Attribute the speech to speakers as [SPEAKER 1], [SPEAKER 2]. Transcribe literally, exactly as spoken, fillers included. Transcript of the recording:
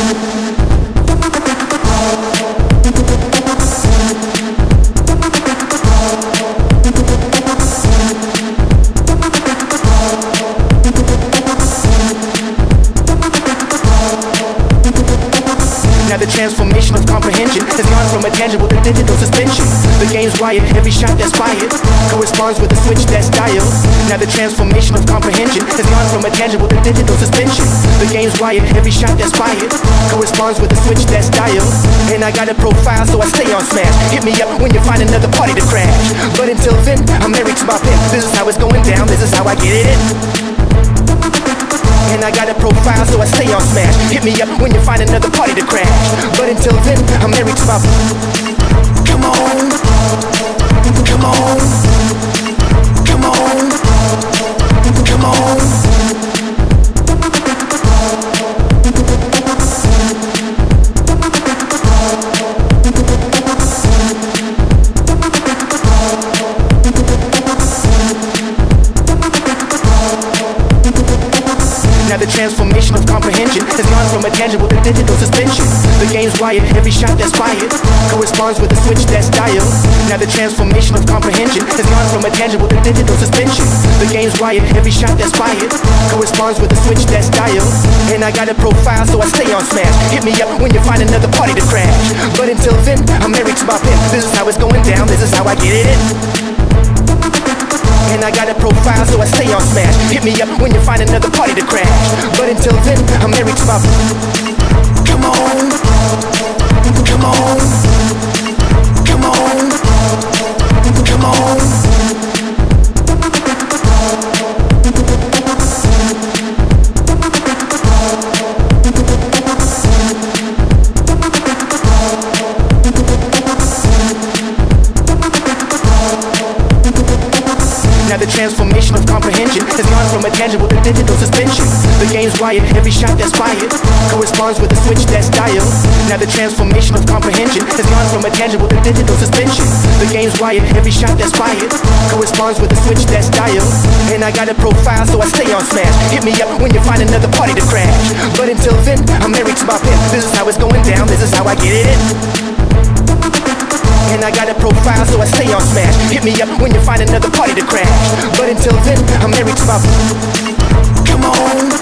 [SPEAKER 1] Now the transformation of comprehension has gone from a tangible to digital suspension. The game's wired, every shot that's fired corresponds with a switch that's dialed. Now the transformation of comprehension has gone from a tangible to digital suspension. The game's wired, every shot that's fired corresponds with a switch that's dialed. And I got a profile, so I stay on smash. Hit me up when you find another party to crash. But until then, I'm married to my pen. This is how it's going down, this is how I get it in. And I got a profile, so I stay on smash. Hit me up when you find another party to crash. But until then, I'm married to my... Come on, come on, come on, come on. Now the transformation of comprehension has gone from a tangible to digital suspension. The game's wired, every shot that's fired corresponds with a switch that's dialed. Now the transformation of comprehension has gone from a tangible to digital suspension. The game's wired, every shot that's fired corresponds with a switch that's dialed. And I got a profile, so I stay on smash. Hit me up when you find another party to crash. But until then, I'm married to my pen. This is how it's going down, this is how I get it in. And I got a profile, so I stay on smash. Hit me up when you find another party to crash. But until then, I'm married to my... Come on, come on, come on, come on. Now the transformation of comprehension has gone from a tangible to digital suspension. The game's wired, every shot that's fired corresponds with a switch that's dialed. Now the transformation of comprehension has gone from a tangible to digital suspension. The game's wired, every shot that's fired corresponds with a switch that's dialed. And I got a profile, so I stay on smash. Hit me up when you find another party to crash. But until then, I'm married to my pen. This is how it's going down, this is how I get it in. And I got a profile, so I stay on smash. Hit me up when you find another party to crash. But until then, I'm married to my... Come on.